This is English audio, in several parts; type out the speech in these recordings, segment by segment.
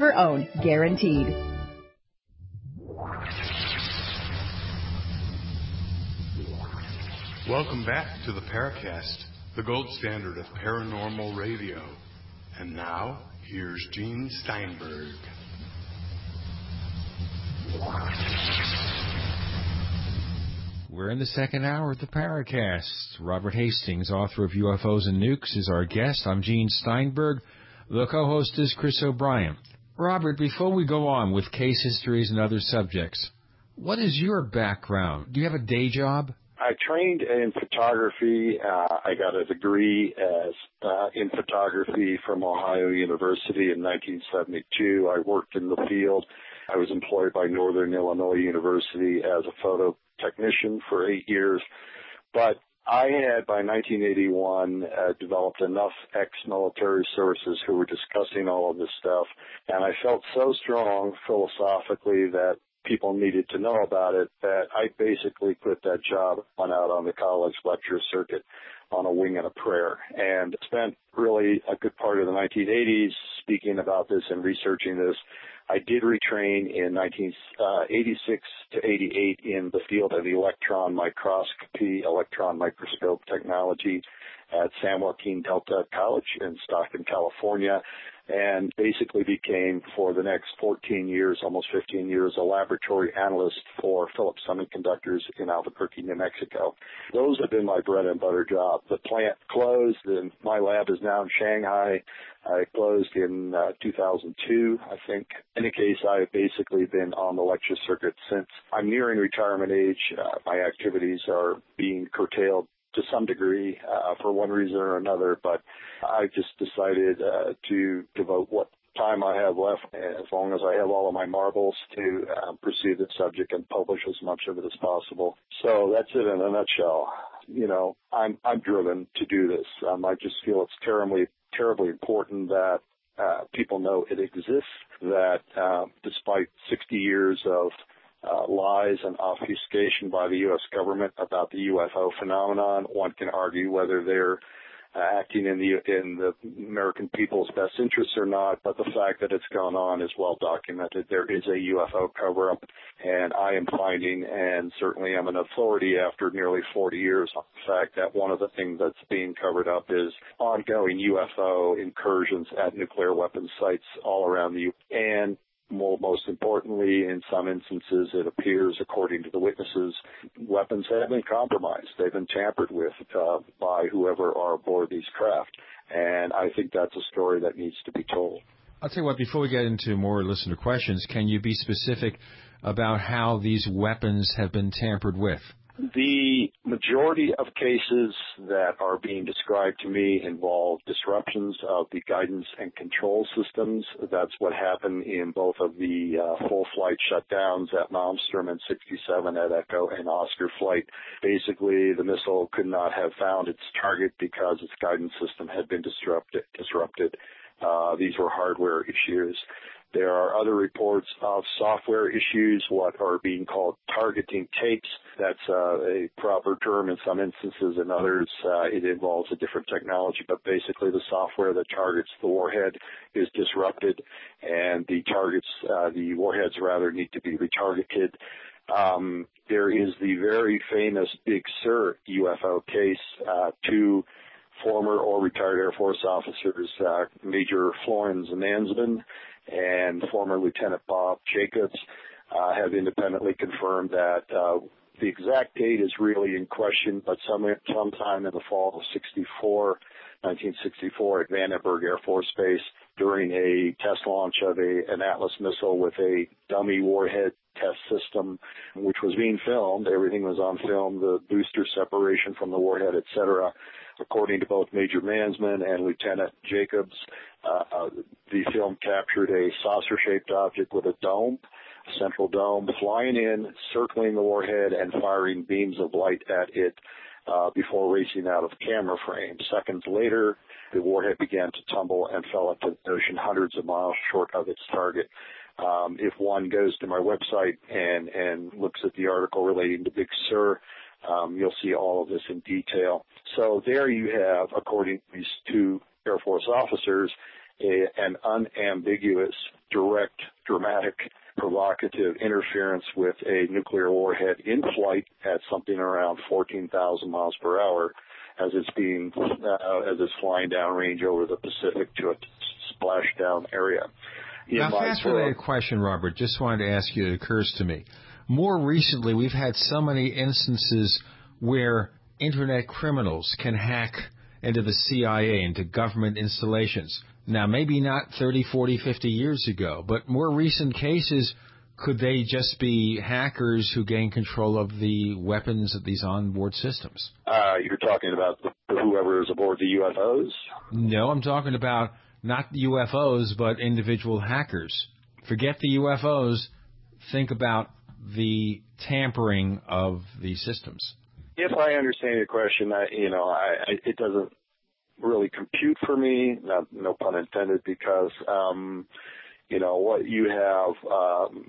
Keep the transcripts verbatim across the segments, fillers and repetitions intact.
Never own, guaranteed. Welcome back to the Paracast, the gold standard of paranormal radio. And now, here's Gene Steinberg. We're in the second hour of the Paracast. Robert Hastings, author of U F Os and Nukes, is our guest. I'm Gene Steinberg. The co-host is Chris O'Brien. Robert, before we go on with case histories and other subjects, what is your background? Do you have a day job? I trained in photography. Uh, I got a degree as uh, in photography from Ohio University in nineteen seventy-two. I worked in the field. I was employed by Northern Illinois University as a photo technician for eight years. But I had, by nineteen eighty-one, uh, developed enough ex-military sources who were discussing all of this stuff, and I felt so strong philosophically that people needed to know about it that I basically quit that job, went out on the college lecture circuit on a wing and a prayer, and spent really a good part of the nineteen eighties speaking about this and researching this. I did retrain in nineteen eighty-six to eighty-eight in the field of electron microscopy, electron microscope technology at San Joaquin Delta College in Stockton, California, and basically became, for the next fourteen years, almost fifteen years, a laboratory analyst for Philips Semiconductors in Albuquerque, New Mexico. Those have been my bread and butter job. The plant closed, and my lab is now in Shanghai. I closed in uh, two thousand two, I think. In any case, I've basically been on the lecture circuit since. I'm nearing retirement age. Uh, my activities are being curtailed to some degree uh, for one reason or another, but I just decided uh, to devote what time I have left, as long as I have all of my marbles, to uh, pursue the subject and publish as much of it as possible. So that's it in a nutshell. You know, I'm I'm driven to do this. Um, I just feel it's terribly, terribly important that uh, people know it exists, that uh, despite sixty years of Uh, lies and obfuscation by the U S government about the U F O phenomenon. One can argue whether they're uh, acting in the in the American people's best interests or not, but the fact that it's gone on is well documented. There is a U F O cover-up, and I am finding, and certainly I'm an authority after nearly forty years, on the fact that one of the things that's being covered up is ongoing U F O incursions at nuclear weapons sites all around the U S and More, most importantly, in some instances, it appears, according to the witnesses, weapons have been compromised. They've been tampered with uh, by whoever are aboard these craft. And I think that's a story that needs to be told. I'll tell you what, before we get into more listener questions, can you be specific about how these weapons have been tampered with? The majority of cases that are being described to me involve disruptions of the guidance and control systems. That's what happened in both of the uh, full flight shutdowns at Malmstrom and sixty-seven at Echo and Oscar flight. Basically, the missile could not have found its target because its guidance system had been disrupted. disrupted. Uh, these were hardware issues. There are other reports of software issues, what are being called targeting tapes. That's uh, a proper term in some instances. In others, uh, it involves a different technology. But basically, the software that targets the warhead is disrupted, and the targets, uh, the warheads rather, need to be retargeted. Um, there is the very famous Big Sur U F O case. Uh, two former or retired Air Force officers, uh, Major Florence Mansman and former Lieutenant Bob Jacobs, uh, have independently confirmed that uh, the exact date is really in question, but some, sometime in the fall of sixty-four, nineteen sixty-four at Vandenberg Air Force Base, during a test launch of a, an Atlas missile with a dummy warhead test system, which was being filmed. Everything was on film, the booster separation from the warhead, et cetera. According to both Major Mansman and Lieutenant Jacobs, uh, uh, the film captured a saucer-shaped object with a dome, a central dome, flying in, circling the warhead, and firing beams of light at it uh, before racing out of camera frame. Seconds later, the warhead began to tumble and fell into the ocean hundreds of miles short of its target. Um, if one goes to my website and, and looks at the article relating to Big Sur, um, you'll see all of this in detail. So there you have, according to these two Air Force officers, a, an unambiguous, direct, dramatic, provocative interference with a nuclear warhead in flight at something around fourteen thousand miles per hour as it's being uh, as it's flying downrange over the Pacific to a splashdown area. In now, fast-related book, question, Robert. Just wanted to ask you. It occurs to me. More recently, we've had so many instances where Internet criminals can hack into the C I A, into government installations. Now, maybe not thirty, forty, fifty years ago, but more recent cases, could they just be hackers who gain control of the weapons of these onboard systems? Uh, you're talking about the, whoever is aboard the U F Os? No, I'm talking about not U F Os, but individual hackers. Forget the U F Os. Think about the tampering of these systems. If I understand your question, I, you know, I, I, it doesn't really compute for me, not, no pun intended, because, um, you know, what you have um,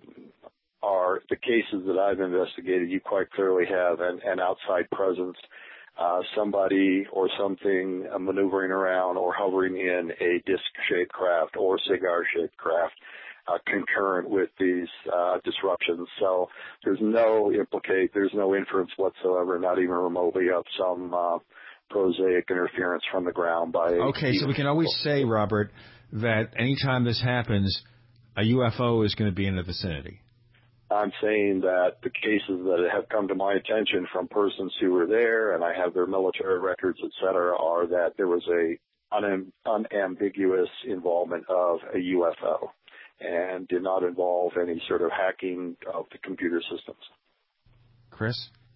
are the cases that I've investigated. You quite clearly have an, an outside presence, uh, somebody or something uh, maneuvering around or hovering in a disc-shaped craft or cigar-shaped craft. Uh, concurrent with these uh, disruptions. So there's no implicate, there's no inference whatsoever, not even remotely, of some uh, prosaic interference from the ground by... Okay, so we can always say, Robert, that anytime this happens, a U F O is going to be in the vicinity. I'm saying that the cases that have come to my attention from persons who were there, and I have their military records, et cetera, are that there was a unam- unambiguous involvement of a U F O, and did not involve any sort of hacking of the computer systems. Chris?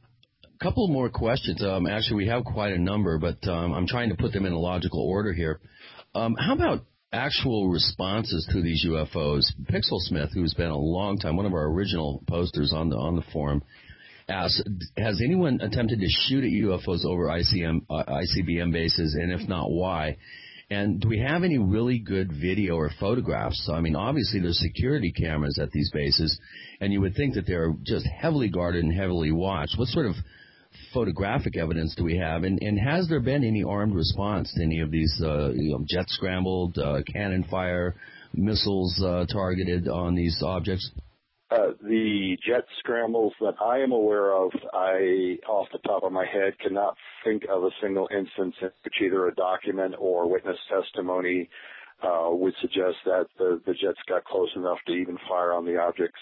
A couple more questions. Um, actually, we have quite a number, but um, I'm trying to put them in a logical order here. Um, how about actual responses to these U F Os? Pixel Smith, who's been a long time, one of our original posters on the on the forum, asks, has anyone attempted to shoot at U F Os over I C M, uh, I C B M bases, and if not, why? And do we have any really good video or photographs? I mean, obviously there's security cameras at these bases, and you would think that they're just heavily guarded and heavily watched. What sort of photographic evidence do we have? And, and has there been any armed response to any of these uh, you know, jet scrambled, uh, cannon fire, missiles uh, targeted on these objects? Uh, the jet scrambles that I am aware of, I, off the top of my head, cannot think of a single instance in which either a document or witness testimony uh, would suggest that the, the jets got close enough to even fire on the objects.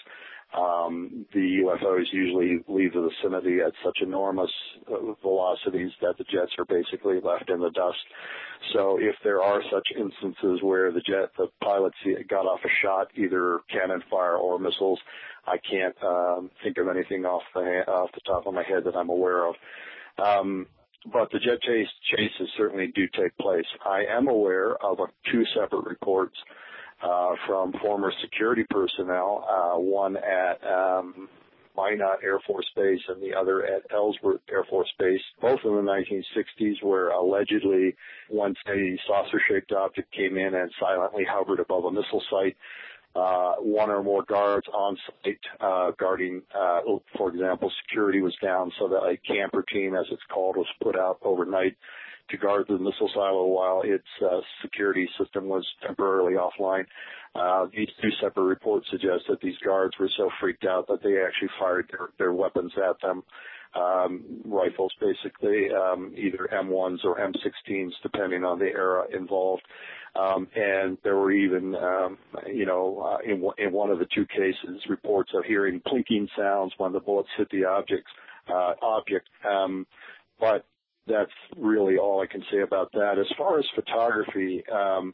Um, the U F Os usually leave the vicinity at such enormous uh, velocities that the jets are basically left in the dust. So if there are such instances where the jet, the pilots got off a shot, either cannon fire or missiles, I can't um, think of anything off the off the top of my head that I'm aware of. Um, but the jet chase chases certainly do take place. I am aware of a, two separate reports Uh, from former security personnel, uh, one at um, Minot Air Force Base and the other at Ellsworth Air Force Base, both in the nineteen sixties, where allegedly once a saucer-shaped object came in and silently hovered above a missile site, uh, one or more guards on site uh, guarding, uh, for example, security was down, so that a camper team, as it's called, was put out overnight to guard the missile silo while its uh, security system was temporarily offline. Uh, these two separate reports suggest that these guards were so freaked out that they actually fired their, their weapons at them, um, rifles basically, um, either M ones or M sixteens, depending on the era involved. Um, and there were even, um, you know, uh, in, in one of the two cases, reports of hearing clinking sounds when the bullets hit the objects, uh, object. Um, but that's really all I can say about that. As far as photography, um,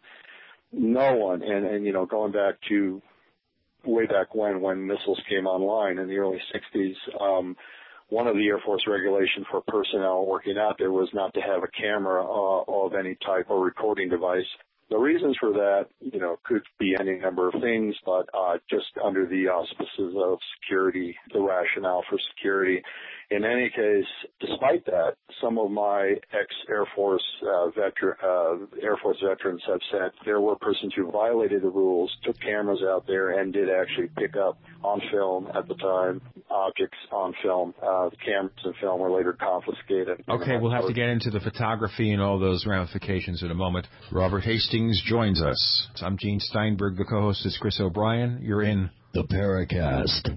no one, and, and, you know, going back to way back when, when missiles came online in the early sixties, um, one of the Air Force regulations for personnel working out there was not to have a camera uh, of any type or recording device. The reasons for that, you know, could be any number of things, but uh, just under the auspices of security, the rationale for security in any case, despite that, some of my ex-Air Force uh, veteran, uh, Air Force veterans have said there were persons who violated the rules, took cameras out there, and did actually pick up on film at the time objects on film. Uh, the cameras and film were later confiscated. Okay, we'll have to get into the photography and all those ramifications in a moment. Robert Hastings joins us. I'm Gene Steinberg. The co-host is Chris O'Brien. You're in the Paracast.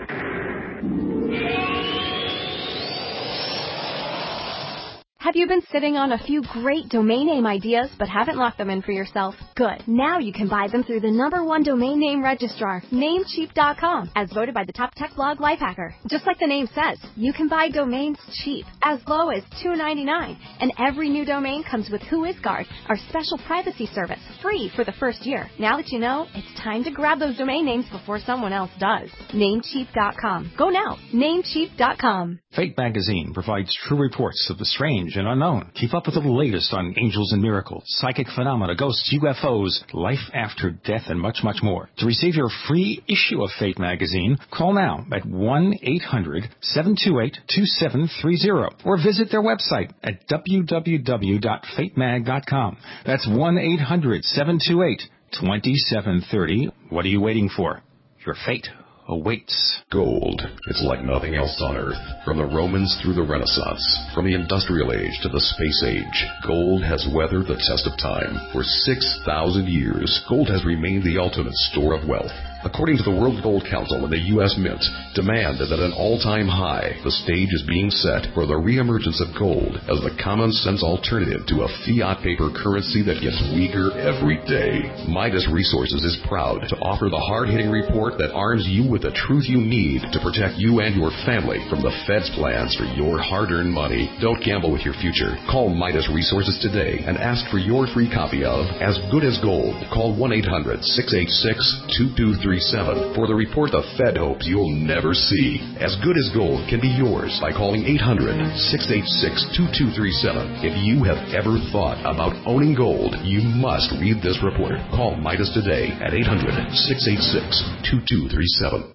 Have you been sitting on a few great domain name ideas but haven't locked them in for yourself? Good. Now you can buy them through the number one domain name registrar, Namecheap dot com, as voted by the top tech blog Lifehacker. Just like the name says, you can buy domains cheap, as low as two dollars and ninety-nine cents, and every new domain comes with WhoisGuard, our special privacy service, free for the first year. Now that you know, it's time to grab those domain names before someone else does. Namecheap dot com. Go now. Namecheap dot com. Fate magazine provides true reports of the strange and unknown. Keep up with the latest on angels and miracles, psychic phenomena, ghosts, U F Os, life after death, and much, much more. To receive your free issue of Fate magazine, call now at one eight hundred seven two eight two seven three zero or visit their website at w w w dot fate mag dot com. That's one eight hundred seven two eight two seven three zero. What are you waiting for? Your fate awaits. Gold. It's like nothing else on Earth. From the Romans through the Renaissance, from the Industrial Age to the Space Age, gold has weathered the test of time. For six thousand years, gold has remained the ultimate store of wealth. According to the World Gold Council and the U S Mint, demand is at an all-time high. The stage is being set for the reemergence of gold as the common-sense alternative to a fiat paper currency that gets weaker every day. Midas Resources is proud to offer the hard-hitting report that arms you with the truth you need to protect you and your family from the Fed's plans for your hard-earned money. Don't gamble with your future. Call Midas Resources today and ask for your free copy of As Good as Gold. Call one eight hundred six eight six two two three seven for the report the Fed hopes you'll never see. As Good as Gold can be yours by calling eight hundred six eight six two two three seven. If you have ever thought about owning gold, you must read this report. Call Midas today at eight hundred six eight six two two three seven.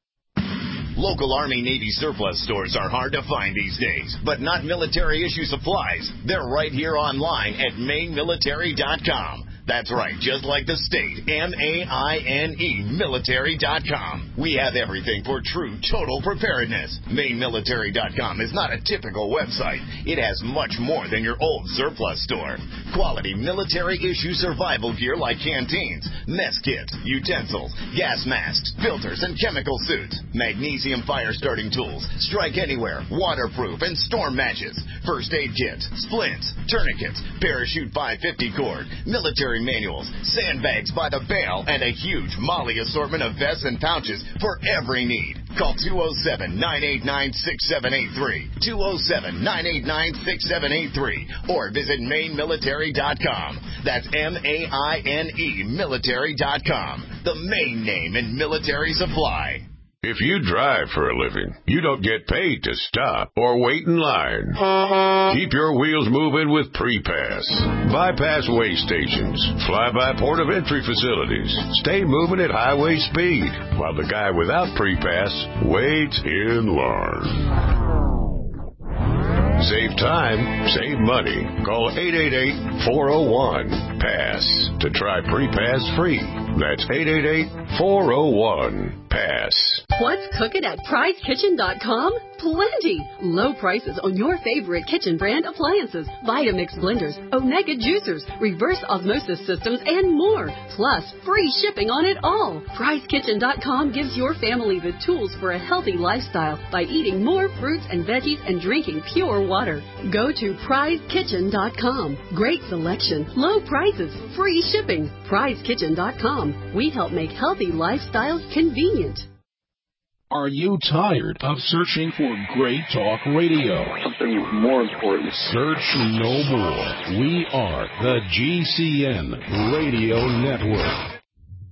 Local Army Navy surplus stores are hard to find these days, but not military issue supplies. They're right here online at maine military dot com. That's right, just like the state, M A I N E, military dot com. We have everything for true total preparedness. maine military dot com is not a typical website. It has much more than your old surplus store. Quality military-issue survival gear like canteens, mess kits, utensils, gas masks, filters, and chemical suits, magnesium fire-starting tools, strike anywhere, waterproof, and storm matches, first aid kits, splints, tourniquets, parachute five fifty cord, military manuals, sandbags by the bale, and a huge Molly assortment of vests and pouches for every need. Call two oh seven, nine eight nine, six seven eight three, two oh seven, nine eight nine, six seven eight three, or visit maine military dot com. That's M A I N E, military dot com, the main name in military supply. If you drive for a living, you don't get paid to stop or wait in line. Keep your wheels moving with Pre-Pass. Bypass way stations, fly-by port of entry facilities. Stay moving at highway speed, while the guy without Pre-Pass waits in line. Save time, save money. Call eight eight eight, four oh one, PASS to try Pre-Pass free. That's eight eight eight, four oh one, PASS. What's cooking at prize kitchen dot com? Plenty! Low prices on your favorite kitchen brand appliances, Vitamix blenders, Omega juicers, reverse osmosis systems, and more. Plus, free shipping on it all. prize kitchen dot com gives your family the tools for a healthy lifestyle by eating more fruits and veggies and drinking pure water. Go to prize kitchen dot com. Great selection, low prices, free shipping. prize kitchen dot com. We help make healthy lifestyles convenient. Are you tired of searching for great talk radio? Something more important. Search no more. We are the G C N Radio Network.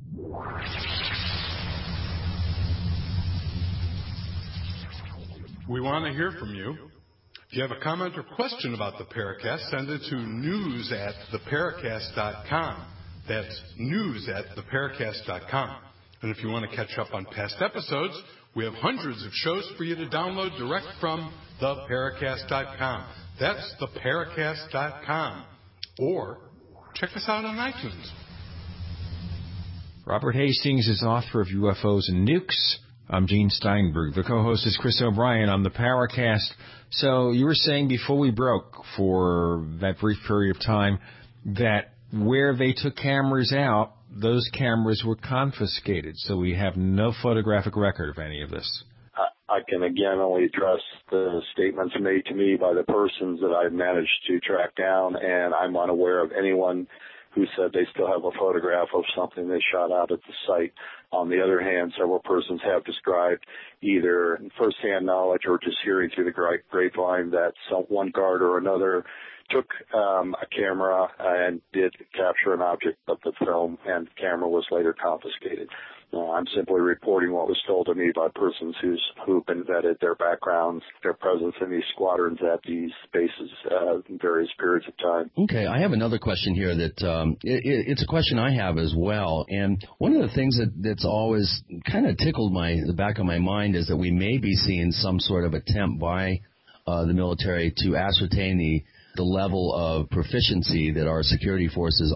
We want to hear from you. If you have a comment or question about the Paracast, send it to news at the paracast dot com. That's news at the paracast dot com. And if you want to catch up on past episodes, we have hundreds of shows for you to download direct from the paracast dot com. That's the paracast dot com. Or check us out on iTunes. Robert Hastings is author of U F Os and Nukes. I'm Gene Steinberg. The co-host is Chris O'Brien on the Paracast. So you were saying before we broke for that brief period of time that where they took cameras out, those cameras were confiscated. So we have no photographic record of any of this. I can again only address the statements made to me by the persons that I've managed to track down, and I'm unaware of anyone who said they still have a photograph of something they shot out at the site. On the other hand, several persons have described either firsthand knowledge or just hearing through the grapevine that some, one guard or another took um, a camera and did capture an object of the film, and the camera was later confiscated. Uh, I'm simply reporting what was told to me by persons who's, who've been vetted, their backgrounds, their presence in these squadrons at these bases uh, in various periods of time. Okay, I have another question here that um, it, it's a question I have as well. And one of the things that, that's always kind of tickled my the back of my mind is that we may be seeing some sort of attempt by uh, the military to ascertain the the level of proficiency that our security forces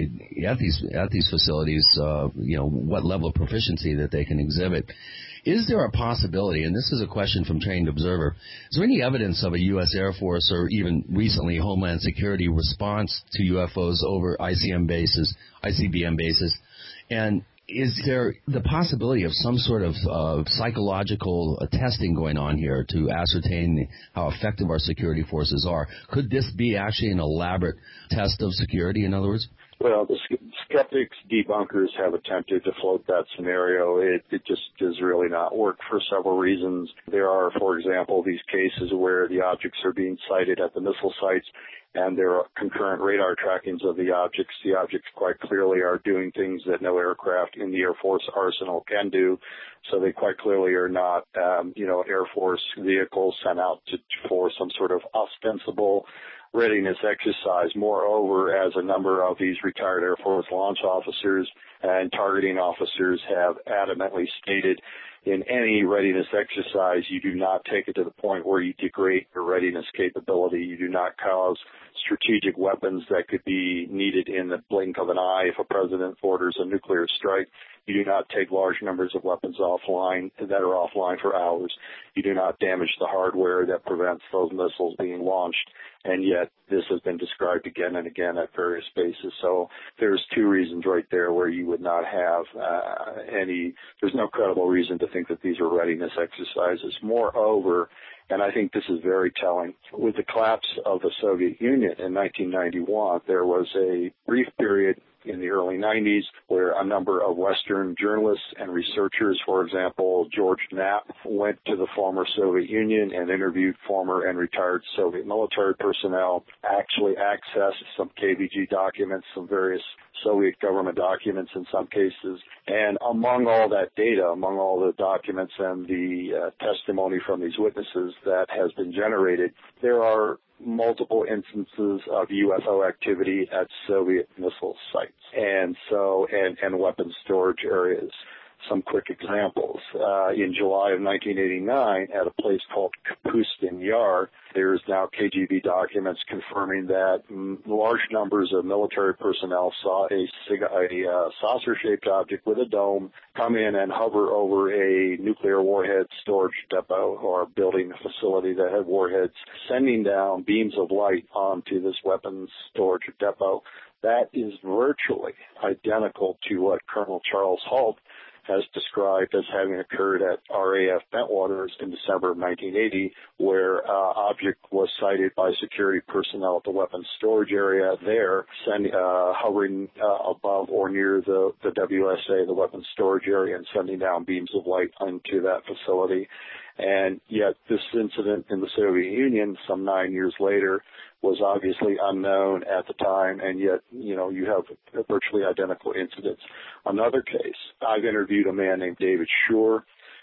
at these at these facilities, uh, you know, what level of proficiency that they can exhibit. Is there a possibility, and this is a question from Trained Observer, is there any evidence of a U S Air Force or even recently Homeland Security response to U F Os over I C M bases, I C B M bases? And is there the possibility of some sort of uh, psychological uh, testing going on here to ascertain how effective our security forces are? Could this be actually an elaborate test of security, in other words? Well, the skeptics, debunkers have attempted to float that scenario. It, it just does really not work for several reasons. There are, for example, these cases where the objects are being sighted at the missile sites, and there are concurrent radar trackings of the objects. The objects quite clearly are doing things that no aircraft in the Air Force arsenal can do. So they quite clearly are not, um, you know, Air Force vehicles sent out to, for some sort of ostensible readiness exercise. Moreover, as a number of these retired Air Force launch officers and targeting officers have adamantly stated, in any readiness exercise, you do not take it to the point where you degrade your readiness capability. You do not cause strategic weapons that could be needed in the blink of an eye if a president orders a nuclear strike. You do not take large numbers of weapons offline that are offline for hours. You do not damage the hardware that prevents those missiles being launched. And yet this has been described again and again at various bases. So there's two reasons right there where you would not have uh, any, there's no credible reason to think that these are readiness exercises. Moreover, and I think this is very telling, with the collapse of the Soviet Union in nineteen ninety-one, there was a brief period in the early nineties where a number of Western journalists and researchers, for example, George Knapp, went to the former Soviet Union and interviewed former and retired Soviet military personnel, actually accessed some K B G documents, some various Soviet government documents in some cases. And among all that data, among all the documents and the uh, testimony from these witnesses that has been generated, there are multiple instances of U F O activity at Soviet missile sites and so and, and weapons storage areas. Some quick examples. Uh, in July of nineteen eighty-nine, at a place called Kapustin Yar, there's now K G B documents confirming that m- large numbers of military personnel saw a, sig- a uh, saucer-shaped object with a dome come in and hover over a nuclear warhead storage depot or building a facility that had warheads, sending down beams of light onto this weapons storage depot. That is virtually identical to what Colonel Charles Halt has described as having occurred at R A F Bentwaters in December of nineteen eighty, where uh, object was sighted by security personnel at the weapons storage area there, sending, uh, hovering uh, above or near the, the W S A, the weapons storage area, and sending down beams of light into that facility. And yet this incident in the Soviet Union some nine years later was obviously unknown at the time, and yet, you know, you have virtually identical incidents. Another case, I've interviewed a man named David Shore,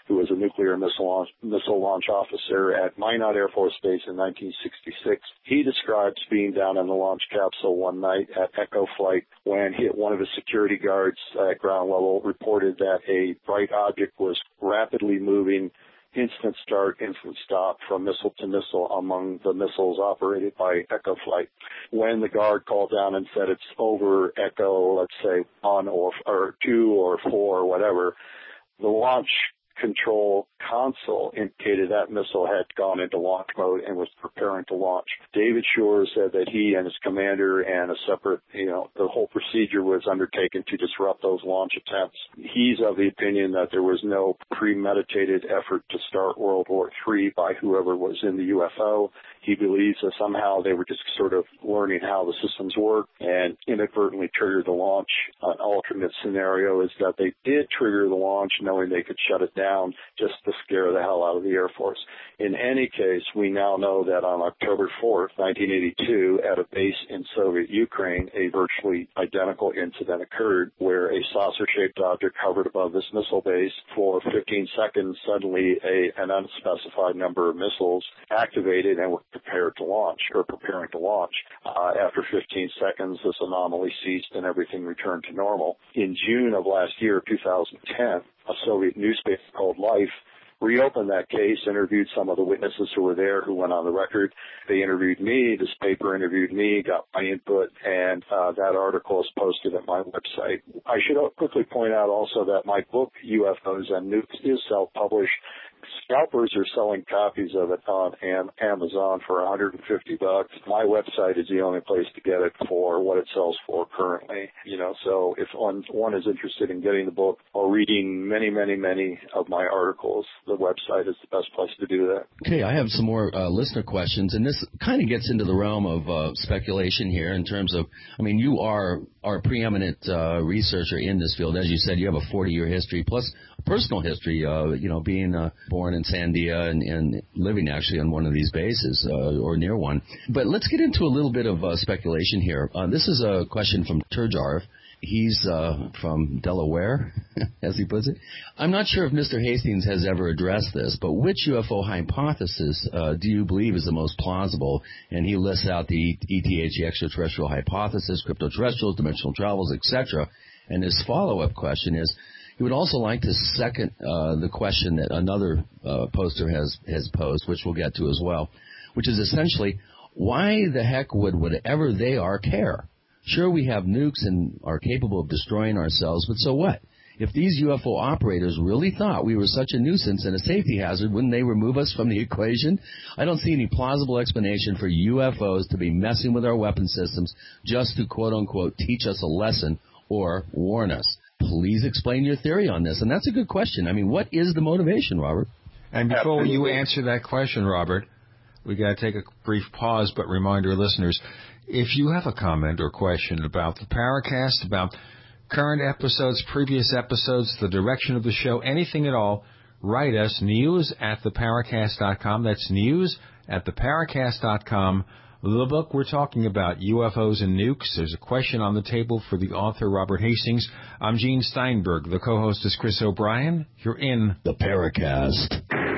who was a nuclear missile launch, missile launch officer at Minot Air Force Base in nineteen sixty-six. He describes being down in the launch capsule one night at Echo Flight when he, one of his security guards at ground level reported that a bright object was rapidly moving instant start, instant stop from missile to missile among the missiles operated by Echo Flight. When the guard called down and said it's over Echo, let's say one or, or two or four or whatever, the launch control console indicated that missile had gone into launch mode and was preparing to launch. David Shore said that he and his commander and a separate, you know, the whole procedure was undertaken to disrupt those launch attempts. He's of the opinion that there was no premeditated effort to start World War Three by whoever was in the U F O. He believes that somehow they were just sort of learning how the systems work and inadvertently triggered the launch. An alternate scenario is that they did trigger the launch knowing they could shut it down just to scare the hell out of the Air Force. In any case, we now know that on October fourth, nineteen eighty-two, at a base in Soviet Ukraine, a virtually identical incident occurred where a saucer-shaped object hovered above this missile base for fifteen seconds. Suddenly, a, an unspecified number of missiles activated and were prepared to launch or preparing to launch. Uh, after fifteen seconds, this anomaly ceased and everything returned to normal. In June of last year, two thousand ten, a Soviet newspaper called Life reopened that case, interviewed some of the witnesses who were there who went on the record. They interviewed me. This paper interviewed me, got my input, and uh, that article is posted at my website. I should quickly point out also that my book, U F Os and Nukes, is self-published. Scalpers are selling copies of it on Amazon for one hundred fifty bucks. My website is the only place to get it for what it sells for currently. You know, so if one, one is interested in getting the book or reading many, many, many of my articles, the website is the best place to do that. Okay, I have some more uh, listener questions, and this kind of gets into the realm of uh, speculation here in terms of, I mean, you are are a preeminent uh, researcher in this field. As you said, you have a forty-year history plus personal history, uh, you know, being uh, born in Sandia and, and living actually on one of these bases uh, or near one. But let's get into a little bit of uh, speculation here. Uh, this is a question from Turjarv. He's uh, from Delaware, as he puts it. I'm not sure if Mister Hastings has ever addressed this, but which U F O hypothesis uh, do you believe is the most plausible? And he lists out the E T H, the extraterrestrial hypothesis, cryptoterrestrials, dimensional travels, et cetera. And his follow-up question is, he would also like to second uh, the question that another uh, poster has, has posed, which we'll get to as well, which is essentially, why the heck would whatever they are care? Sure, we have nukes and are capable of destroying ourselves, but so what? If these U F O operators really thought we were such a nuisance and a safety hazard, wouldn't they remove us from the equation? I don't see any plausible explanation for U F Os to be messing with our weapon systems just to, quote-unquote, teach us a lesson or warn us. Please explain your theory on this. And that's a good question. I mean, what is the motivation, Robert? And before you answer that question, Robert, we got to take a brief pause, but remind our listeners, if you have a comment or question about the Paracast, about current episodes, previous episodes, the direction of the show, anything at all, write us, news at the paracast dot com. That's news at the paracast dot com. The book we're talking about, U F Os and Nukes. There's a question on the table for the author, Robert Hastings. I'm Gene Steinberg. The co-host is Chris O'Brien. You're in the Paracast.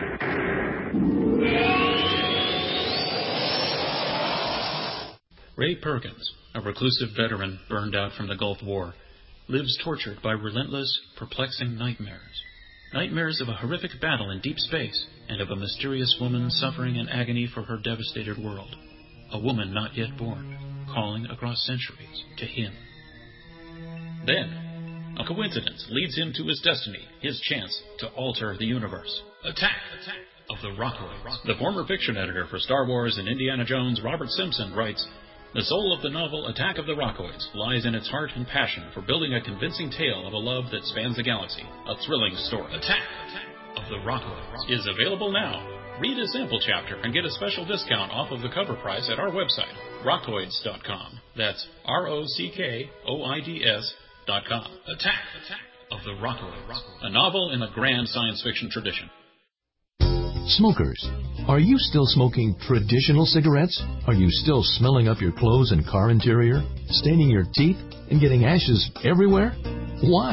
Ray Perkins, a reclusive veteran burned out from the Gulf War, lives tortured by relentless, perplexing nightmares. Nightmares of a horrific battle in deep space and of a mysterious woman suffering in agony for her devastated world. A woman not yet born, calling across centuries to him. Then, a coincidence leads him to his destiny, his chance to alter the universe. Attack! Attack of the Rockoids. The former fiction editor for Star Wars and Indiana Jones, Robert Simpson, writes, the soul of the novel Attack of the Rockoids lies in its heart and passion for building a convincing tale of a love that spans the galaxy. A thrilling story. Attack! Attack of the Rockoids is available now. Read a sample chapter and get a special discount off of the cover price at our website, rockoids dot com. That's R O C K O I D S dot com. Attack! Attack of the Rockoids, a novel in the grand science fiction tradition. Smokers, are you still smoking traditional cigarettes? Are you still smelling up your clothes and car interior, staining your teeth, and getting ashes everywhere? Why?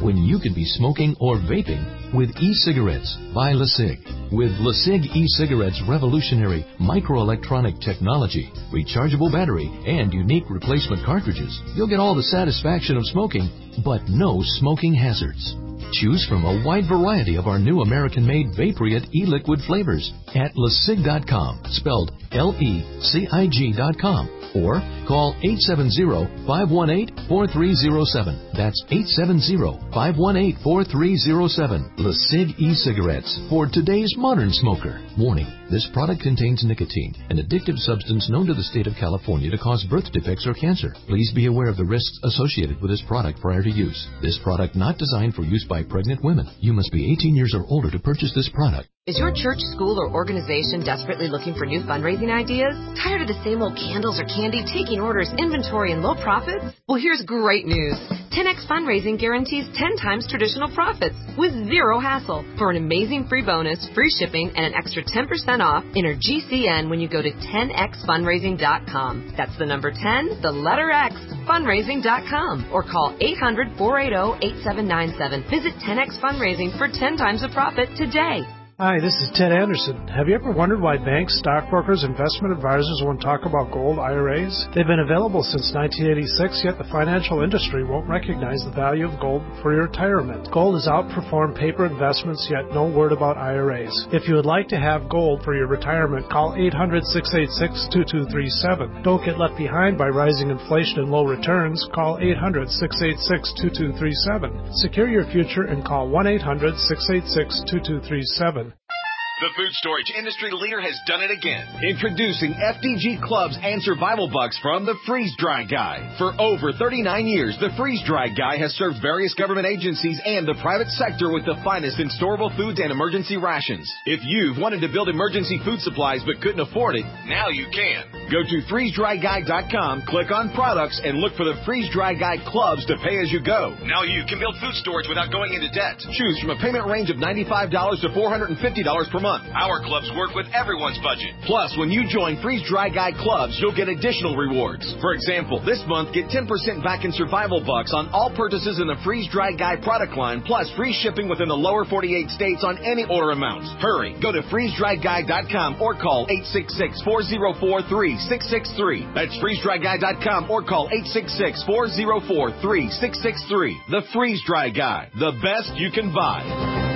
when you could be smoking or vaping with e-cigarettes by LeSig. With LeSig e-cigarettes' revolutionary microelectronic technology, rechargeable battery, and unique replacement cartridges, you'll get all the satisfaction of smoking, but no smoking hazards. Choose from a wide variety of our new American-made Vaporite e-liquid flavors at lesig dot com, spelled L E C I G dot com, or call eight seven zero, five one eight, four three zero seven. That's eight seven zero, five one eight, four three zero seven. LeSig e-cigarettes for today's modern smoker. Warning, this product contains nicotine, an addictive substance known to the state of California to cause birth defects or cancer. Please be aware of the risks associated with this product prior to use. This product not designed for use by pregnant women. You must be eighteen years or older to purchase this product. Is your church, school, or organization desperately looking for new fundraising ideas? Tired of the same old candles or candy, taking orders, inventory, and low profits? Well, here's great news. ten X Fundraising guarantees ten times traditional profits with zero hassle. For an amazing free bonus, free shipping, and an extra ten percent off, enter G C N when you go to ten x fundraising dot com. That's the number ten, the letter X, fundraising dot com, or call eight hundred, four eight zero, eight seven nine seven. Visit ten X Fundraising for ten times the profit today. Hi, this is Ted Anderson. Have you ever wondered why banks, stockbrokers, investment advisors won't talk about gold I R As? They've been available since nineteen eighty-six, yet the financial industry won't recognize the value of gold for your retirement. Gold has outperformed paper investments, yet no word about I R As. If you would like to have gold for your retirement, call eight hundred, six eight six, two two three seven. Don't get left behind by rising inflation and low returns. Call eight hundred, six eight six, two two three seven. Secure your future and call one eight hundred, six eight six, two two three seven. The food storage industry leader has done it again. Introducing F D G Clubs and Survival Bucks from the Freeze Dry Guy. For over thirty-nine years, the Freeze Dry Guy has served various government agencies and the private sector with the finest in storable foods and emergency rations. If you've wanted to build emergency food supplies but couldn't afford it, now you can. Go to freeze dry guy dot com, click on products, and look for the Freeze Dry Guy Clubs to pay as you go. Now you can build food storage without going into debt. Choose from a payment range of ninety-five dollars to four hundred fifty dollars per month. Our clubs work with everyone's budget. Plus, when you join Freeze Dry Guy Clubs, you'll get additional rewards. For example, this month, get ten percent back in Survival Bucks on all purchases in the Freeze Dry Guy product line, plus free shipping within the lower forty-eight states on any order amount. Hurry, go to freeze dry guy dot com or call eight six six, four zero four, three six six three. That's freeze dry guy dot com or call eight six six, four zero four, three six six three. The Freeze Dry Guy, the best you can buy.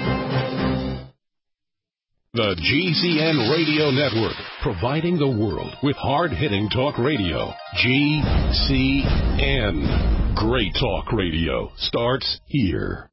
The G C N Radio Network, providing the world with hard-hitting talk radio. G C N. Great talk radio starts here.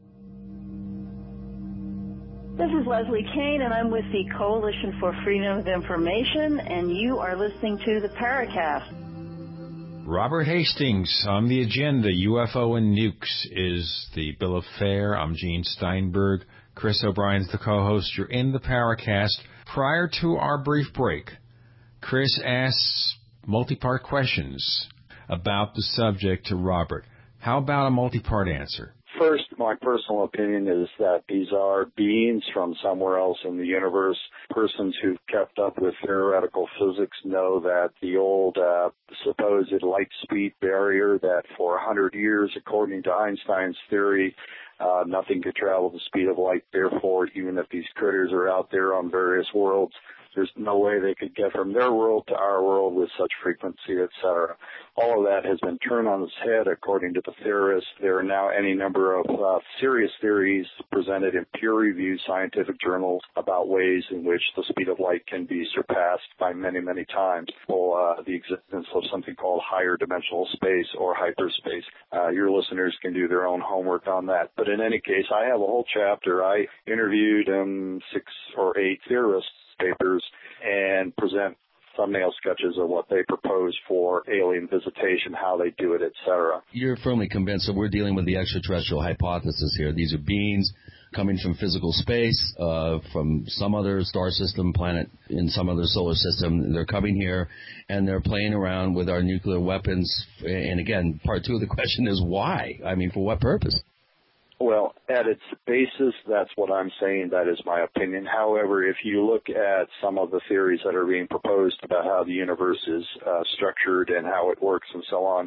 This is Leslie Kane, and I'm with the Coalition for Freedom of Information, and you are listening to the Paracast. Robert Hastings on the agenda. U F O and nukes is the bill of fare. I'm Gene Steinberg. Chris O'Brien's the co-host. You're in the Paracast. Prior to our brief break, Chris asks multi-part questions about the subject to Robert. How about a multi-part answer? First, my personal opinion is that these are beings from somewhere else in the universe. Persons who've kept up with theoretical physics know that the old uh, supposed light speed barrier that for one hundred years, according to Einstein's theory, Uh, nothing could travel the speed of light. Therefore, even if these critters are out there on various worlds, there's no way they could get from their world to our world with such frequency, et cetera. All of that has been turned on its head, according to the theorists. There are now any number of uh, serious theories presented in peer-reviewed scientific journals about ways in which the speed of light can be surpassed by many, many times. Well, uh, the existence of something called higher dimensional space or hyperspace. Uh, your listeners can do their own homework on that. But in any case, I have a whole chapter. I interviewed um, six or eight theorists papers and present thumbnail sketches of what they propose for alien visitation, how they do it, et cetera. You're firmly convinced that we're dealing with the extraterrestrial hypothesis here. These are beings coming from physical space, uh, from some other star system, planet in some other solar system. They're coming here, and they're playing around with our nuclear weapons. And again, part two of the question is why? I mean, for what purpose? Well, at its basis, that's what I'm saying. That is my opinion. However, if you look at some of the theories that are being proposed about how the universe is uh, structured and how it works and so on,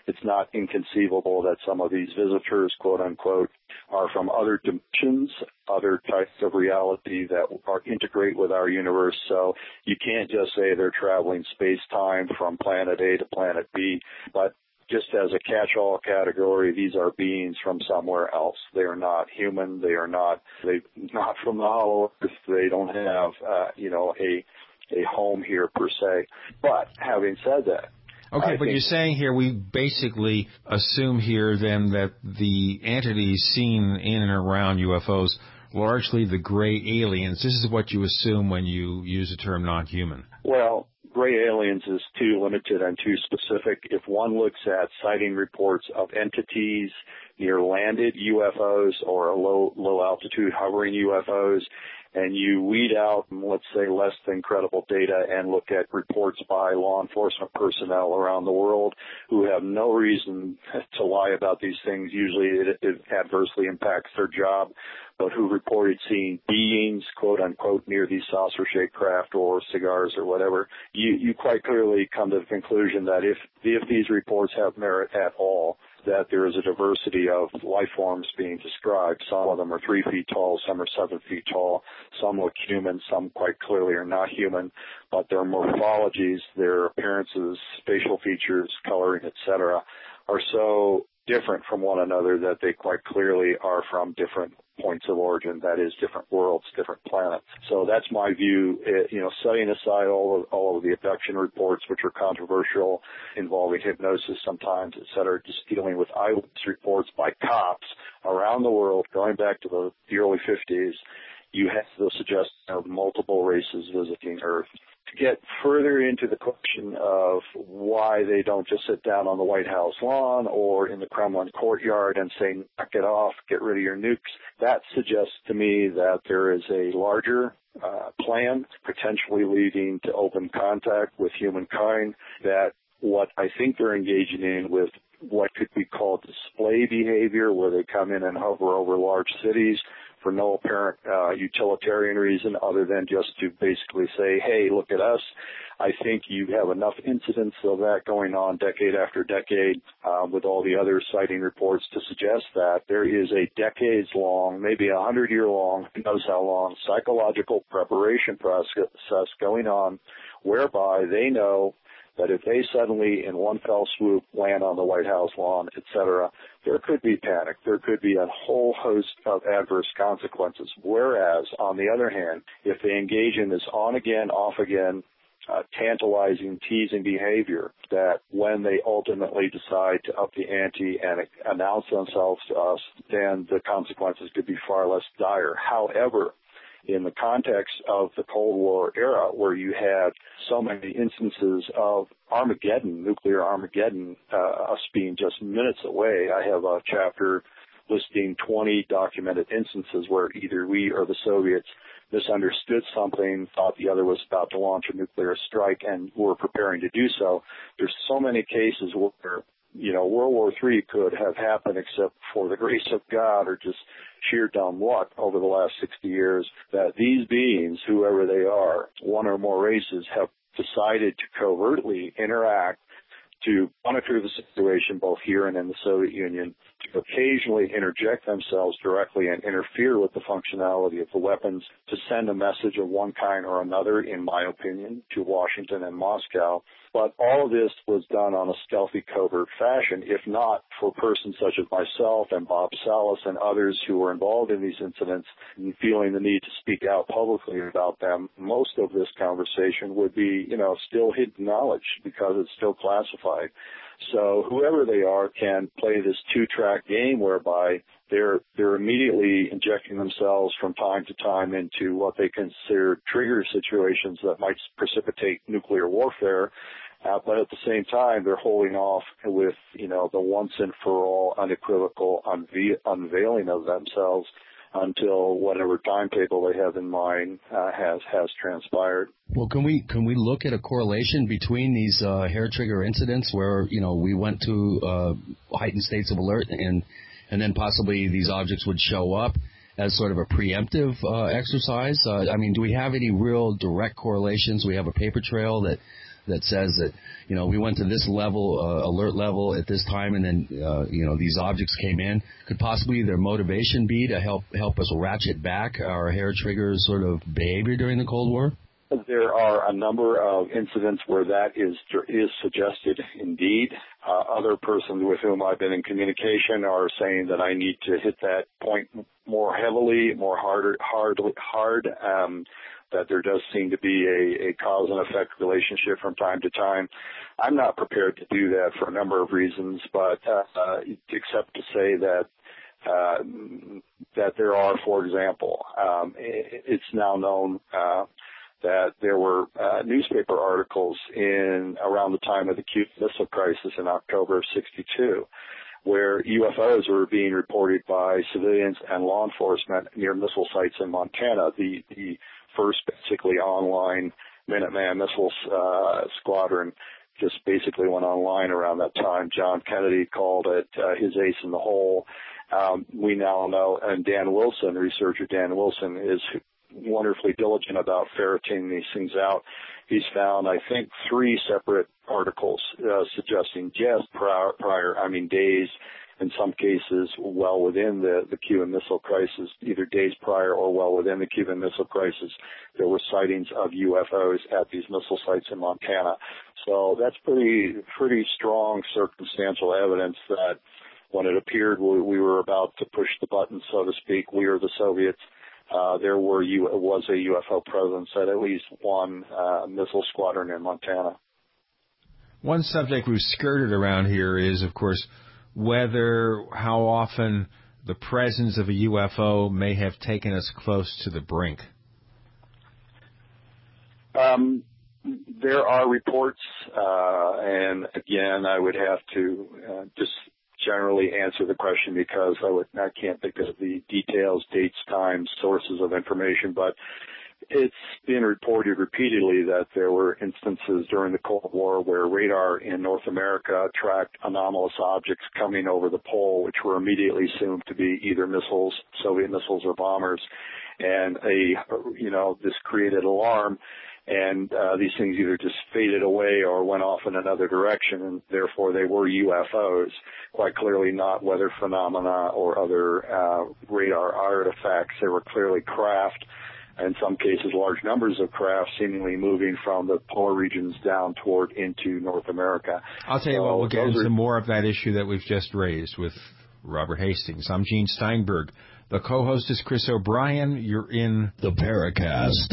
it's not inconceivable that some of these visitors, quote unquote, are from other dimensions, other types of reality that are integrate with our universe. So you can't just say they're traveling space-time from planet A to planet B, but just as a catch-all category, these are beings from somewhere else. They are not human. They are not, they not from the hollow earth. They don't have, uh, you know, a, a home here per se. But having said that, Okay, I but you're saying here we basically assume here then that the entities seen in and around U F Os, largely the gray aliens, this is what you assume when you use the term non-human. Well, gray aliens is too limited and too specific. If one looks at sighting reports of entities near landed U F Os or low low altitude hovering U F Os, and you weed out, let's say, less than credible data and look at reports by law enforcement personnel around the world who have no reason to lie about these things, usually it, it adversely impacts their job, but who reported seeing beings, quote unquote, near these saucer-shaped craft or cigars or whatever, you, you quite clearly come to the conclusion that if, if these reports have merit at all, that there is a diversity of life forms being described. Some of them are three feet tall, some are seven feet tall, some look human, some quite clearly are not human, but their morphologies, their appearances, facial features, coloring, et cetera, are so different from one another that they quite clearly are from different points of origin, that is, different worlds, different planets. So that's my view, you know, setting aside all of, all of the abduction reports, which are controversial, involving hypnosis sometimes, et cetera, just dealing with eyewitness reports by cops around the world, going back to the, the early fifties, you have the suggestion of multiple races visiting Earth. To get further into the question of why they don't just sit down on the White House lawn or in the Kremlin courtyard and say, knock it off, get rid of your nukes, that suggests to me that there is a larger uh, plan potentially leading to open contact with humankind, that what I think they're engaging in with what could be called display behavior, where they come in and hover over large cities for no apparent uh, utilitarian reason other than just to basically say, hey, look at us. I think you have enough incidents of that going on decade after decade uh, with all the other sighting reports to suggest that there is a decades-long, maybe a hundred-year-long, who knows how long, psychological preparation process going on whereby they know that if they suddenly, in one fell swoop, land on the White House lawn, et cetera, there could be panic. There could be a whole host of adverse consequences. Whereas, on the other hand, if they engage in this on-again, off-again, uh, tantalizing, teasing behavior, that when they ultimately decide to up the ante and announce themselves to us, then the consequences could be far less dire. However, in the context of the Cold War era, where you had so many instances of Armageddon, nuclear Armageddon, uh, us being just minutes away, I have a chapter listing twenty documented instances where either we or the Soviets misunderstood something, thought the other was about to launch a nuclear strike, and were preparing to do so. There's so many cases where, you know, World War Three could have happened except for the grace of God or just sheer dumb luck over the last sixty years, that these beings, whoever they are, one or more races, have decided to covertly interact to monitor the situation both here and in the Soviet Union, to occasionally interject themselves directly and interfere with the functionality of the weapons, to send a message of one kind or another, in my opinion, to Washington and Moscow. But all of this was done on a stealthy, covert fashion, if not for persons such as myself and Bob Salas and others who were involved in these incidents and feeling the need to speak out publicly about them. Most of this conversation would be, you know, still hidden knowledge because it's still classified. So whoever they are can play this two-track game whereby they're they're immediately injecting themselves from time to time into what they consider trigger situations that might precipitate nuclear warfare, uh, but at the same time they're holding off with, you know, the once and for all unequivocal unve- unveiling of themselves until whatever timetable they have in mind uh, has has transpired. Well, can we can we look at a correlation between these uh, hair trigger incidents where, you know, we went to uh, heightened states of alert and and then possibly these objects would show up as sort of a preemptive uh, exercise? Uh, I mean, do we have any real direct correlations? We have a paper trail that that says that, you know, we went to this level, uh, alert level at this time, and then, uh, you know, these objects came in? Could possibly their motivation be to help help us ratchet back our hair trigger sort of behavior during the Cold War? There are a number of incidents where that is is suggested indeed. Uh, other persons with whom I've been in communication are saying that I need to hit that point more heavily, more harder, hard, hard. Um, that there does seem to be a, a cause and effect relationship from time to time. I'm not prepared to do that for a number of reasons, but uh, except to say that uh, that there are, for example, um, it, it's now known. Uh, that there were uh, newspaper articles in around the time of the Cuban Missile Crisis in October of sixty-two, where U F Os were being reported by civilians and law enforcement near missile sites in Montana. The the first basically online Minuteman missile uh, squadron just basically went online around that time. John Kennedy called it uh, his ace in the hole. Um, we now know, and Dan Wilson, researcher Dan Wilson, is wonderfully diligent about ferreting these things out. He's found, I think, three separate articles uh, suggesting just prior, prior, I mean, days, in some cases, well within the, the Cuban Missile Crisis, either days prior or well within the Cuban Missile Crisis, there were sightings of U F Os at these missile sites in Montana. So that's pretty, pretty strong circumstantial evidence that when it appeared we, we were about to push the button, so to speak, we or the Soviets, Uh, there were U, was a U F O presence at at least one uh, missile squadron in Montana. One subject we've skirted around here is, of course, whether, how often the presence of a U F O may have taken us close to the brink. Um, there are reports, uh, and again, I would have to uh, just generally answer the question because I would I can't think of the details, dates, times, sources of information, but it's been reported repeatedly that there were instances during the Cold War where radar in North America tracked anomalous objects coming over the pole, which were immediately assumed to be either missiles, Soviet missiles, or bombers, and a you know this created alarm. And uh, these things either just faded away or went off in another direction, and therefore they were U F Os, quite clearly not weather phenomena or other uh, radar artifacts. They were clearly craft, in some cases large numbers of craft seemingly moving from the polar regions down toward into North America. I'll tell you so what, we'll get into are... more of that issue that we've just raised with Robert Hastings. I'm Gene Steinberg. The co-host is Chris O'Brien. You're in the Paracast.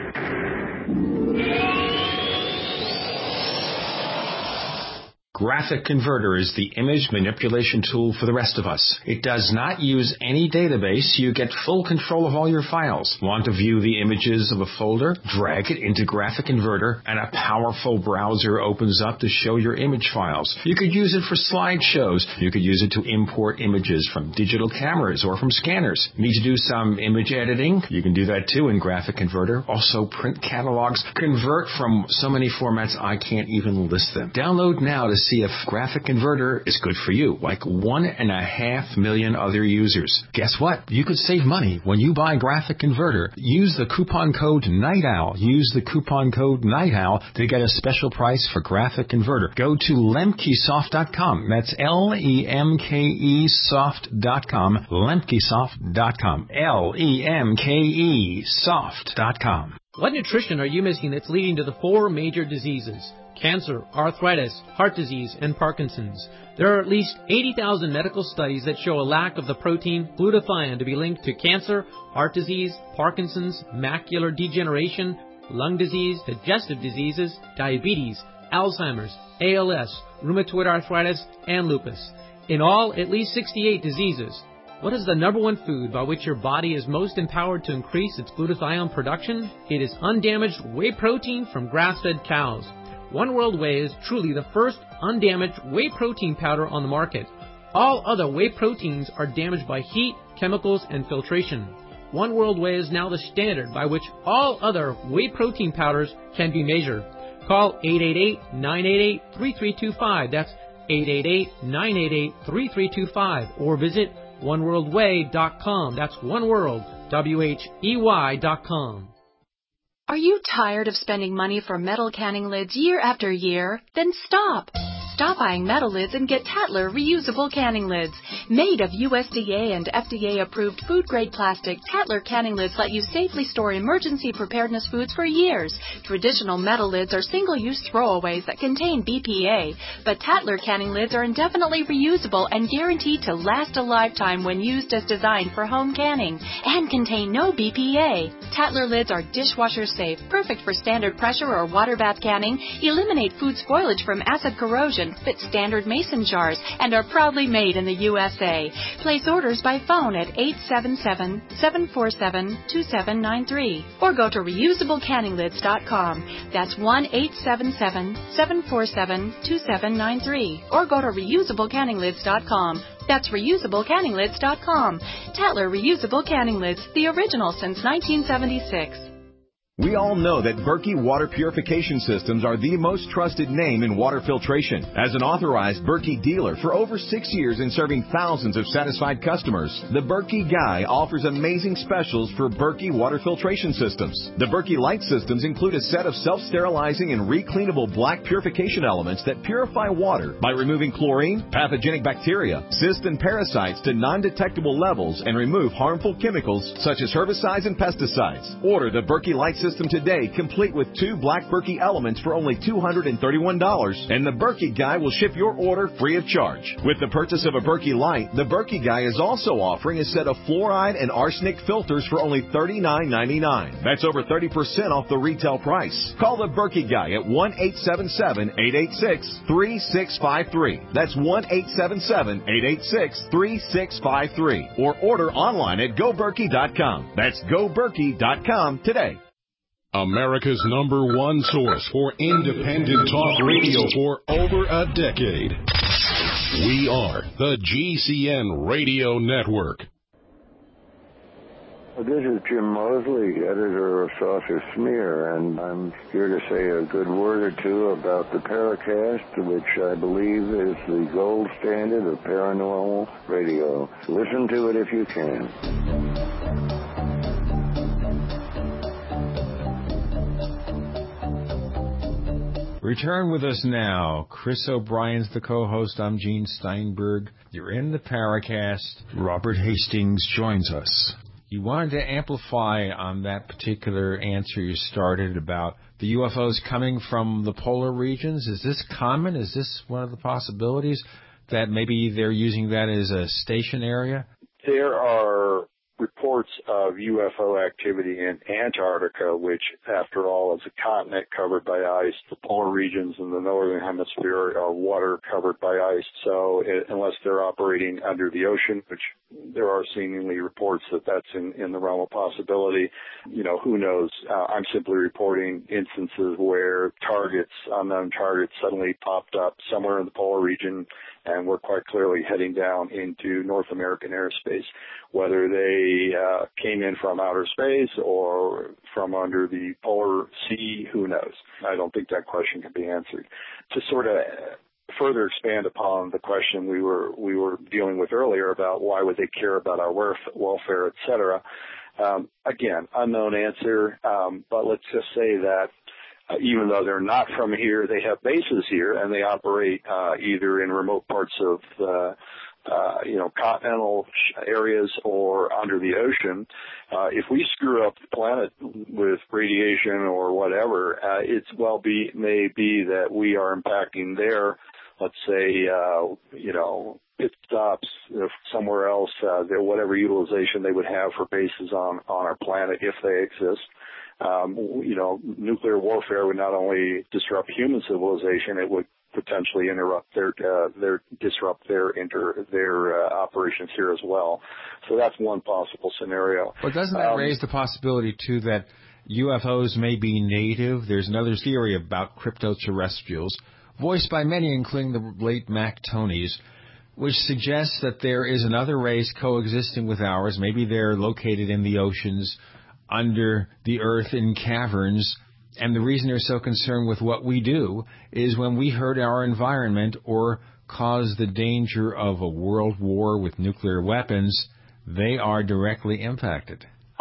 Graphic Converter is the image manipulation tool for the rest of us. It does not use any database. You get full control of all your files. Want to view the images of a folder? Drag it into Graphic Converter, and a powerful browser opens up to show your image files. You could use it for slideshows. You could use it to import images from digital cameras or from scanners. Need to do some image editing? You can do that too in Graphic Converter. Also print catalogs. Convert from so many formats I can't even list them. Download now to see if Graphic Converter is good for you, like one and a half million other users. Guess what? You could save money when you buy Graphic Converter. Use the coupon code NIGHTOWL. Use the coupon code NIGHTOWL to get a special price for Graphic Converter. Go to lemkesoft dot com. That's L E M K E soft dot com. lemkesoft dot com. L E M K E soft dot com. What nutrition are you missing that's leading to the four major diseases? Cancer, arthritis, heart disease, and Parkinson's. There are at least eighty thousand medical studies that show a lack of the protein glutathione to be linked to cancer, heart disease, Parkinson's, macular degeneration, lung disease, digestive diseases, diabetes, Alzheimer's, A L S, rheumatoid arthritis, and lupus. In all, at least sixty-eight diseases. What is the number one food by which your body is most empowered to increase its glutathione production? It is undamaged whey protein from grass-fed cows. One World Whey is truly the first undamaged whey protein powder on the market. All other whey proteins are damaged by heat, chemicals, and filtration. One World Whey is now the standard by which all other whey protein powders can be measured. Call eight eight eight, nine eight eight, three three two five. That's eight eight eight, nine eight eight, three three two five. Or visit one world whey dot com. That's One World, W H E Y dot com. Are you tired of spending money for metal canning lids year after year? Then stop! Stop buying metal lids and get Tatler reusable canning lids. Made of U S D A and F D A-approved food-grade plastic, Tatler canning lids let you safely store emergency preparedness foods for years. Traditional metal lids are single-use throwaways that contain B P A, but Tatler canning lids are indefinitely reusable and guaranteed to last a lifetime when used as designed for home canning, and contain no B P A. Tatler lids are dishwasher safe, perfect for standard pressure or water bath canning, eliminate food spoilage from acid corrosion, fit standard mason jars, and are proudly made in the U S A. Place orders by phone at eight seven seven, seven four seven, two seven nine three or go to reusable canning lids dot com. That's one eight seven seven, seven four seven, two seven nine three or go to reusable canning lids dot com. That's reusable canning lids dot com. Tatler Reusable Canning Lids, the original since nineteen seventy-six. We all know that Berkey Water Purification Systems are the most trusted name in water filtration. As an authorized Berkey dealer for over six years and serving thousands of satisfied customers, the Berkey Guy offers amazing specials for Berkey Water Filtration Systems. The Berkey Light Systems include a set of self-sterilizing and recleanable black purification elements that purify water by removing chlorine, pathogenic bacteria, cysts, and parasites to non-detectable levels and remove harmful chemicals such as herbicides and pesticides. Order the Berkey Light System today, complete with two black Berkey elements for only two hundred thirty-one dollars, and the Berkey Guy will ship your order free of charge. With the purchase of a Berkey Light, the Berkey Guy is also offering a set of fluoride and arsenic filters for only thirty-nine ninety-nine. That's over thirty percent off the retail price. Call the Berkey Guy at one eight seven seven, eight eight six, three six five three. That's one eight seven seven, eight eight six, three six five three. Or order online at go berkey dot com. That's go berkey dot com today. America's number one source for independent talk radio for over a decade. We are the G C N Radio Network. This is Jim Mosley, editor of Saucer Smear, and I'm here to say a good word or two about the Paracast, which I believe is the gold standard of paranormal radio. Listen to it if you can. Return with us now. Chris O'Brien's the co-host. I'm Gene Steinberg. You're in the Paracast. Robert Hastings joins us. You wanted to amplify on that particular answer you started about the U F Os coming from the polar regions. Is this common? Is this one of the possibilities that maybe they're using that as a station area? There are reports of U F O activity in Antarctica, which, after all, is a continent covered by ice. The polar regions in the northern hemisphere are water covered by ice. So it, unless they're operating under the ocean, which there are seemingly reports that that's in, in the realm of possibility, you know, who knows? Uh, I'm simply reporting instances where targets, unknown targets, suddenly popped up somewhere in the polar region, and we're quite clearly heading down into North American airspace. Whether they uh, came in from outer space or from under the polar sea, who knows? I don't think that question can be answered. To sort of further expand upon the question we were we were dealing with earlier about why would they care about our welfare, et cetera. Um, again, unknown answer, um, but let's just say that Uh, even though they're not from here, they have bases here, and they operate uh, either in remote parts of the, uh, you know, continental areas or under the ocean. Uh, if we screw up the planet with radiation or whatever, uh, it's well be may be that we are impacting their, let's say, uh, you know, pit stops somewhere else, uh, their whatever utilization they would have for bases on on our planet if they exist. Um, you know, nuclear warfare would not only disrupt human civilization, it would potentially interrupt their, uh, their disrupt their inter, their uh, operations here as well. So that's one possible scenario. Well, doesn't that um, raise the possibility too that U F Os may be native? There's another theory about cryptoterrestrials, voiced by many, including the late Mac Tonys, which suggests that there is another race coexisting with ours. Maybe they're located in the oceans, under the earth in caverns, and the reason they're so concerned with what we do is when we hurt our environment or cause the danger of a world war with nuclear weapons, they are directly impacted.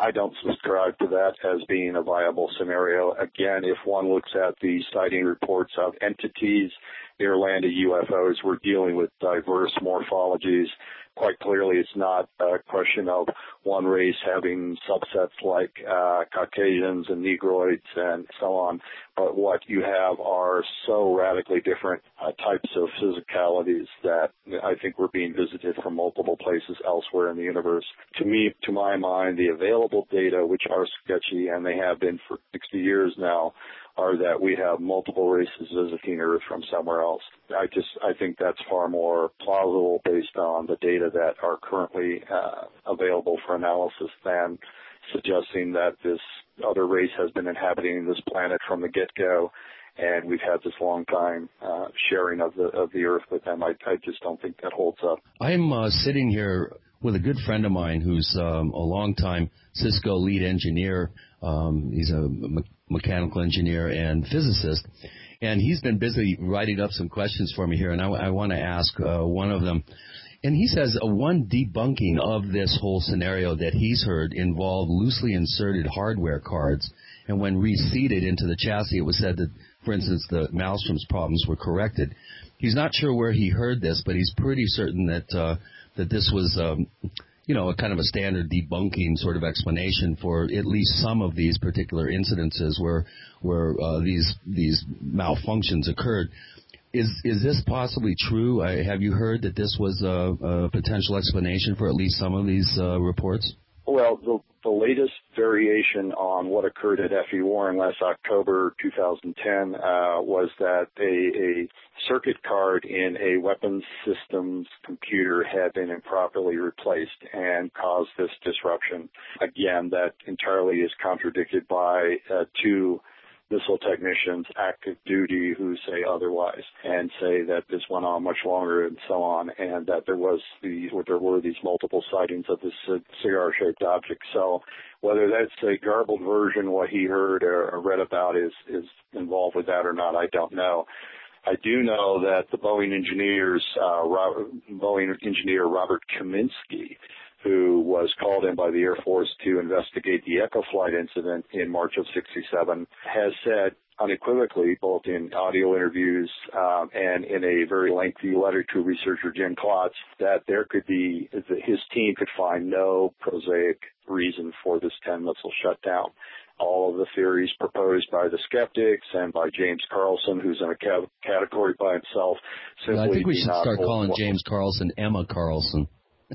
I don't subscribe to that as being a viable scenario. Again, if one looks at the sighting reports of entities near land of U F Os, we're dealing with diverse morphologies. Quite clearly, it's not a question of one race having subsets like uh, Caucasians and Negroids and so on, but what you have are so radically different uh, types of physicalities that I think we're being visited from multiple places elsewhere in the universe. To me, to my mind, the available data, which are sketchy, and they have been for sixty years now, are that we have multiple races visiting Earth from somewhere else. I just, I think that's far more plausible based on the data that are currently uh, available for analysis than suggesting that this other race has been inhabiting this planet from the get-go, and we've had this long time uh, sharing of the of the Earth with them. I, I just don't think that holds up. I'm uh, sitting here with a good friend of mine who's um, a longtime Cisco lead engineer. Um, he's a me- mechanical engineer and physicist, and he's been busy writing up some questions for me here, and I, I want to ask uh, one of them. And he says uh, one debunking of this whole scenario that he's heard involved loosely inserted hardware cards, and when reseated into the chassis, it was said that, for instance, the Malmstrom's problems were corrected. He's not sure where he heard this, but he's pretty certain that uh, that this was, um, you know, a kind of a standard debunking sort of explanation for at least some of these particular incidences where where uh, these these malfunctions occurred. Is is this possibly true? I, have you heard that this was a, a potential explanation for at least some of these uh, reports? Well, the, the latest variation on what occurred at F E Warren last October two thousand ten uh, was that a, a circuit card in a weapons systems computer had been improperly replaced and caused this disruption. Again, that entirely is contradicted by uh, two missile technicians active duty who say otherwise and say that this went on much longer and so on, and that there was the there were these multiple sightings of this uh, cigar-shaped object. So whether that's a garbled version, what he heard or, or read about is is involved with that or not, I don't know. I do know that the Boeing engineers, uh, Robert, Boeing engineer Robert Kaminsky, who was called in by the Air Force to investigate the Echo flight incident in March of sixty-seven, has said unequivocally, both in audio interviews um, and in a very lengthy letter to researcher Jen Klotz, that there could be, that his team could find no prosaic reason for this ten missile shutdown. All of the theories proposed by the skeptics and by James Carlson, who's in a category by himself, simply I think we should start calling hold. James Carlson Emma Carlson.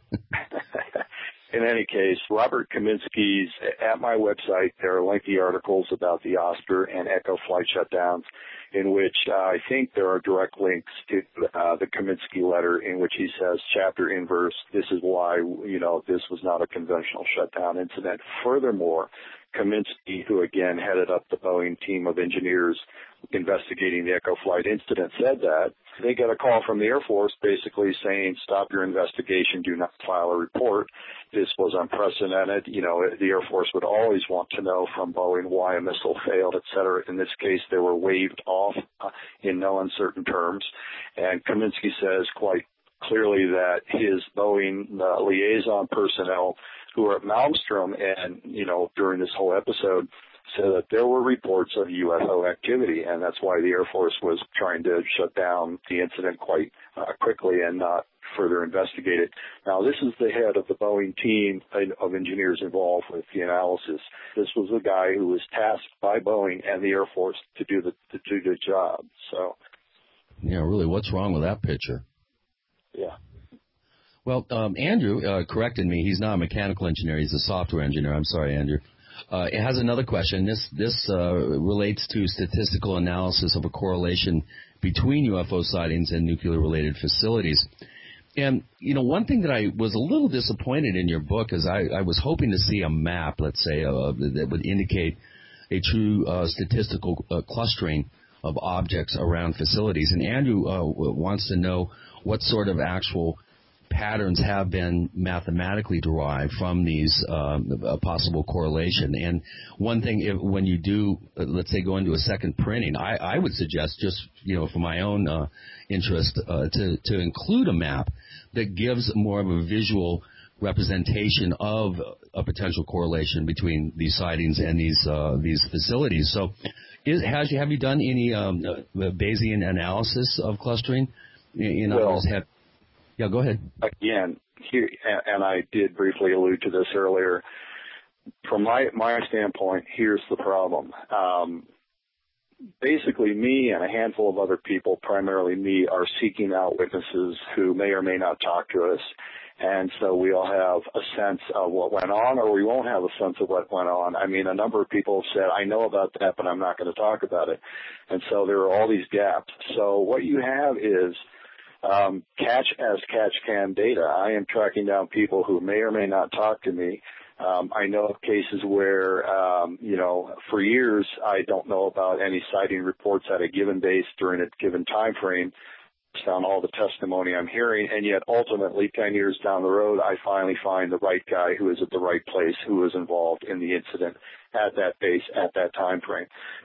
In any case, Robert Kaminsky's, at my website, there are lengthy articles about the Oscar and Echo flight shutdowns in which uh, I think there are direct links to uh, the Kaminsky letter in which he says, chapter inverse, this is why, you know, this was not a conventional shutdown incident. Furthermore, Kaminsky, who again headed up the Boeing team of engineers investigating the Echo flight incident, said that they got a call from the Air Force basically saying, stop your investigation, do not file a report. This was unprecedented. You know, the Air Force would always want to know from Boeing why a missile failed, et cetera. In this case, they were waved off uh, in no uncertain terms. And Kaminsky says quite clearly that his Boeing uh, liaison personnel who were at Malmstrom and, you know, during this whole episode, said that there were reports of U F O activity, and that's why the Air Force was trying to shut down the incident quite uh, quickly and not further investigate it. Now, this is the head of the Boeing team of engineers involved with the analysis. This was the guy who was tasked by Boeing and the Air Force to do the to do the job. So, yeah, really, what's wrong with that picture? Yeah. Well, um, Andrew uh, corrected me. He's not a mechanical engineer. He's a software engineer. I'm sorry, Andrew. Uh, it has another question. This this uh, relates to statistical analysis of a correlation between U F O sightings and nuclear-related facilities. And, you know, one thing that I was a little disappointed in your book is I, I was hoping to see a map, let's say, uh, that would indicate a true uh, statistical uh, clustering of objects around facilities. And Andrew uh, wants to know what sort of actual patterns have been mathematically derived from these um, a possible correlation. And one thing, if, when you do, uh, let's say, go into a second printing, I, I would suggest, just you know, for my own uh, interest, uh, to to include a map that gives more of a visual representation of a potential correlation between these sightings and these uh, these facilities. So, is, has you have you done any um, uh, Bayesian analysis of clustering? In well, other words, have, yeah, go ahead. Again, here, and I did briefly allude to this earlier. From my my standpoint, here's the problem. Um, basically, me and a handful of other people, primarily me, are seeking out witnesses who may or may not talk to us. And so we all have a sense of what went on, or we won't have a sense of what went on. I mean, a number of people have said, I know about that, but I'm not going to talk about it. And so there are all these gaps. So what you have is um, catch as catch can data. I am tracking down people who may or may not talk to me. Um, I know of cases where, um, you know, for years I don't know about any sighting reports at a given base during a given time frame. On all the testimony I'm hearing, and yet ultimately ten years down the road, I finally find the right guy who is at the right place, who was involved in the incident at that base at that time frame.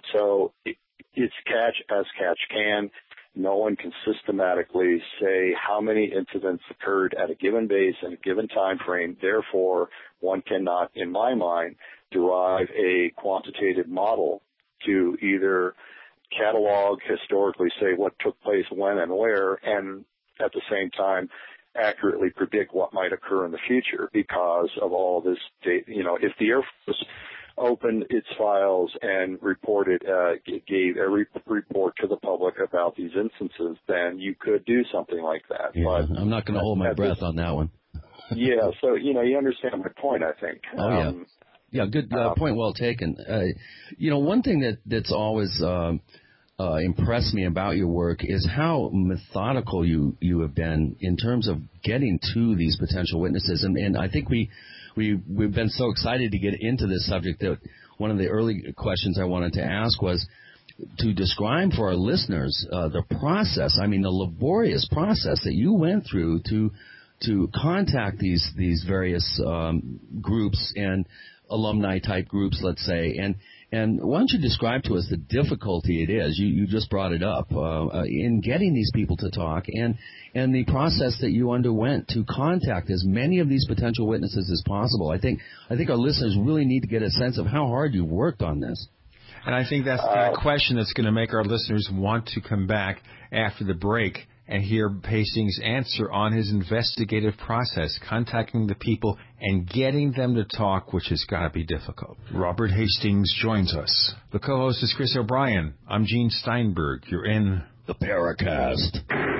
So it, it's catch as catch can. No one can systematically say how many incidents occurred at a given base in a given time frame. Therefore, one cannot, in my mind, derive a quantitative model to either catalog, historically say what took place when and where, and at the same time accurately predict what might occur in the future because of all this data. You know, if the Air Force opened its files and reported, uh, gave every report to the public about these instances, then you could do something like that. Yeah, but I'm not going to hold my breath this, on that one. Yeah, so, you know, you understand my point, I think. Oh, yeah. Um, yeah, good uh, uh, point, well taken. Uh, you know, one thing that, that's always um, uh, impressed me about your work is how methodical you, you have been in terms of getting to these potential witnesses. And, and I think we, we, we've been so excited to get into this subject that one of the early questions I wanted to ask was to describe for our listeners uh, the process, I mean the laborious process that you went through to to contact these these various um, groups and alumni type groups, let's say, and and why don't you describe to us the difficulty it is? You you just brought it up uh, uh, in getting these people to talk, and and the process that you underwent to contact as many of these potential witnesses as possible. I think I think our listeners really need to get a sense of how hard you worked on this. And I think that's the kind of question that's going to make our listeners want to come back after the break and hear Hastings' answer on his investigative process, contacting the people and getting them to talk, which has got to be difficult. Robert Hastings joins us. The co-host is Chris O'Brien. I'm Gene Steinberg. You're in the Paracast.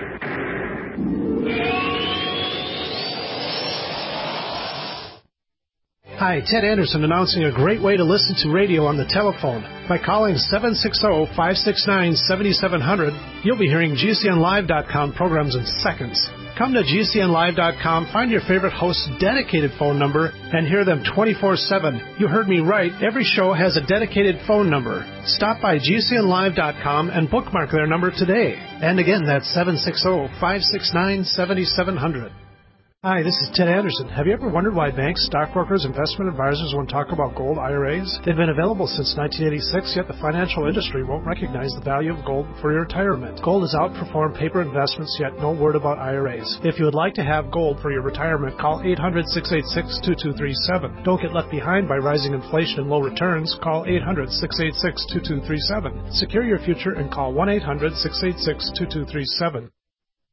Hi, Ted Anderson announcing a great way to listen to radio on the telephone. By calling seven six zero, five six nine, seven seven zero zero, you'll be hearing G C N live dot com programs in seconds. Come to G C N live dot com, find your favorite host's dedicated phone number, and hear them twenty-four seven. You heard me right. Every show has a dedicated phone number. Stop by G C N live dot com and bookmark their number today. And again, that's seven six zero, five six nine, seven seven zero zero. Hi, this is Ted Anderson. Have you ever wondered why banks, stockbrokers, investment advisors won't talk about gold I R As? They've been available since nineteen eighty-six, yet the financial industry won't recognize the value of gold for your retirement. Gold has outperformed paper investments, yet no word about I R As. If you would like to have gold for your retirement, call eight hundred, six eight six, two two three seven. Don't get left behind by rising inflation and low returns. Call eight hundred, six eight six, two two three seven. Secure your future and call one eight hundred, six eight six, two two three seven.